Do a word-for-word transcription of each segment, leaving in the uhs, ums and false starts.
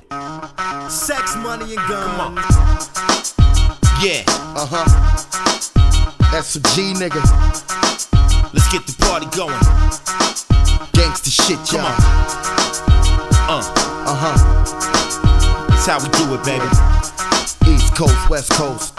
Sex, money, and guns. Come on. Yeah. Uh-huh. That's a G, nigga. Let's get the party going. Gangsta shit, y'all. Uh. Uh-huh. That's how we do it, baby. East Coast, West Coast.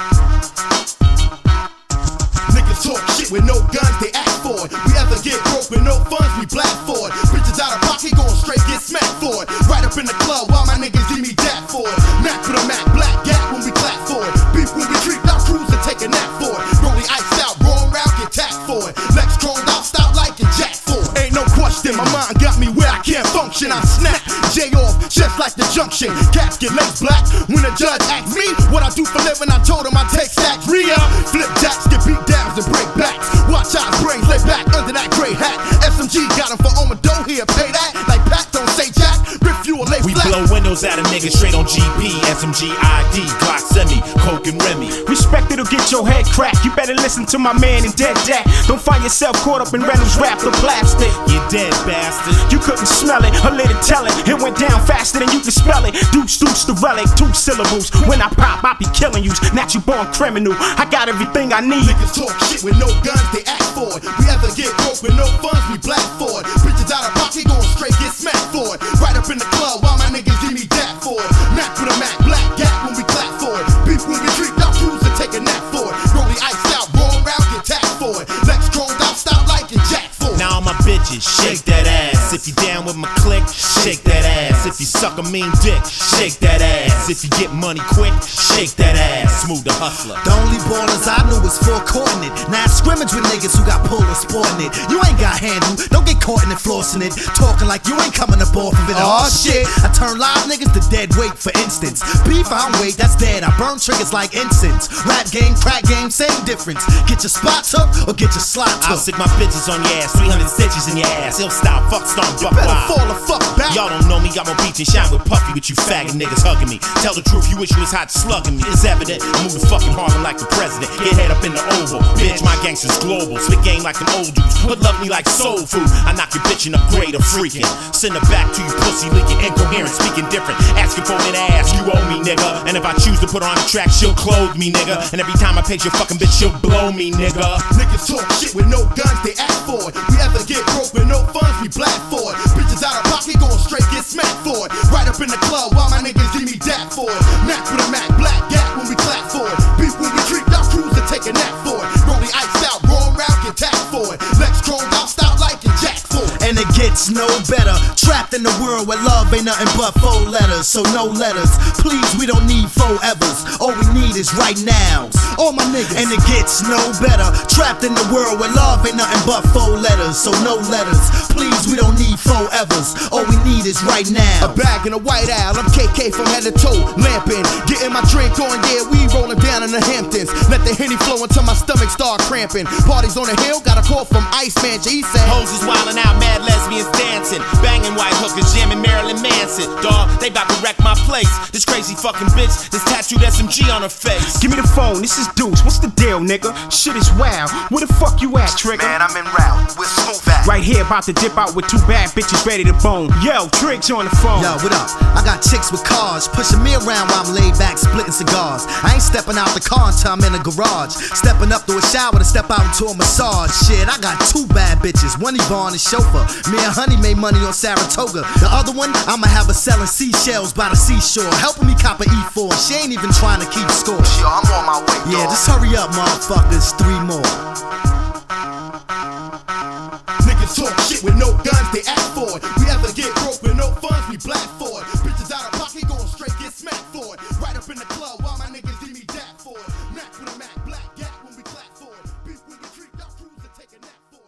Niggas talk shit with no guns, they act for it. We ever get broke with no funds, we black for it. Bitches out of pocket, going straight, get smacked for it. Right up in the club, while my niggas give me that for it. Mac for the Mac, black gap when we clap for it. Beef when we treat our crews and take a nap for it. Rolling iced out, roll around, get tapped for it. Lex chrome out, stop like and jack for it. Ain't no question, my mind got me where I can't function. I snap, J off, just like the junction. Cats get legs black when the judge asks me what I do for living. I told him I take stacks, re-up, flip jacks, get beat downs and break backs. Watch out, brains lay back under that gray hat. S M G got him for on my dough here, pay that. Like Pat, don't say jack, refuel, lay We flat. blow windows out of niggas straight on G P, S M G I D, Glock Semi, Coke and Remy. Respect it'll get your head cracked. You better listen to my man and dead Jack. Don't find yourself caught up in Reynolds wrapped or plastic. You dead bastard. You couldn't smell it, or let it tell it. It went down faster than you could spell it. Deuce, deuce, the relic, two syllables. When I pop, I be killing you. Natural born criminal. I got everything I need. Niggas talk shit with no guns, they act for it. We ever get broke with no funds, we black for it. Bitches out of pocket, going straight, get smacked for it. Right up in the club, while my niggas give me that for it. Mac for the Mac, black gap when we clap for it. Beef when we treat our crews and take a nap for it. Rolling iced out, roll around, get tapped for it. Lex chromed out, stop like and jack for it. Now all my bitches, shake that ass. If you down with my clique, shake that ass. If you suck a mean dick, shake that ass. If you get money quick, shake that ass. Smooth the hustler. The only ballers I knew was four courting it. Now I scrimmage with niggas who got pulled and sporting it. You ain't got handle, don't get caught in it flossing it. Talking like you ain't coming up off of it. Oh shit, I turn live niggas to dead weight, for instance. Beef, I don't wait, that's dead. I burn triggers like incense. Rap game, crack game, same difference. Get your spot took or get your slot I'll took. stick my bitches on your ass, three hundred stitches in your ass. He'll stop, fuck, stomp, buck Better wild. fall the fuck back. Y'all don't know me, I'm on beach and shine with Puffy, with you faggot niggas hugging me. Tell the truth, you wish you was hot slugging me. It's evident, I move the fucking Harlem like the president. Get head up in the oval, bitch, my gangsters global. Spit game like them old dudes, but love me like soul food. I knock your bitch in a grade of freaking. Send her back to you pussy leaking, incoherent, speaking different. Asking for an ass, you owe me, nigga. And if I choose to put her on the track, she'll clothe me, nigga. And every time I page your fucking bitch, she'll blow me, nigga. Niggas talk shit with no guns, they act for it. We ever get broke with no funds, we black for it. Bitches out of pocket, going straight, get smacked for it. Right up in the club, while my niggas give me that for it. Mac for the Mac, black gap when we clap for it. Beef when we treat our crews and take a nap for it. Rolling iced out, roll around, get tapped for it. Lex chromed out, stop like and jack for it. And it gets no better. Trapped in the world where love ain't nothing but four letters. So no letters, please, we don't need four evers. All we need is right now. All my niggas. And it gets no better. Trapped in the world where love ain't nothing but four letters. So no letters, please, we don't need four evers. All we need is right now. A bag and a white owl, I'm K K from head to toe, lamping. Getting my drink on, yeah, we rolling down in the Hamptons. Let the Henny flow until my stomach start cramping. Parties on the hill, got a call from Iceman, he said Hoes is wildin' out, mad lesbians dancing, banging white hookers, jamming Marilyn Manson. Dawg, they bout to wreck my place. This crazy fucking bitch, this tattooed S M G on her face. Give me the phone, this is Deuce. What's the deal, nigga? Shit is wild. Where the fuck you at, Trigger? Man, I'm en route with Smooth Act. Right here, about to dip out with two bad bitches ready to bone. Yo, Triggs on the phone. Yo, what up? I got chicks with cars pushing me around while I'm laid back splitting cigars. I ain't stepping out the car until I'm in the garage. Stepping up to a shower to step out into a massage. Shit, I got two bad bitches. One Yvonne and chauffeur. Me and Honey made money on Saratoga. The other one, I'ma have her selling seashells by the seashore, helping me cop a E four. She ain't even trying to keep score. Yo, I'm on my way, Yeah, dog. just hurry up, motherfuckers. Three more. niggas talk shit with no guns, they act for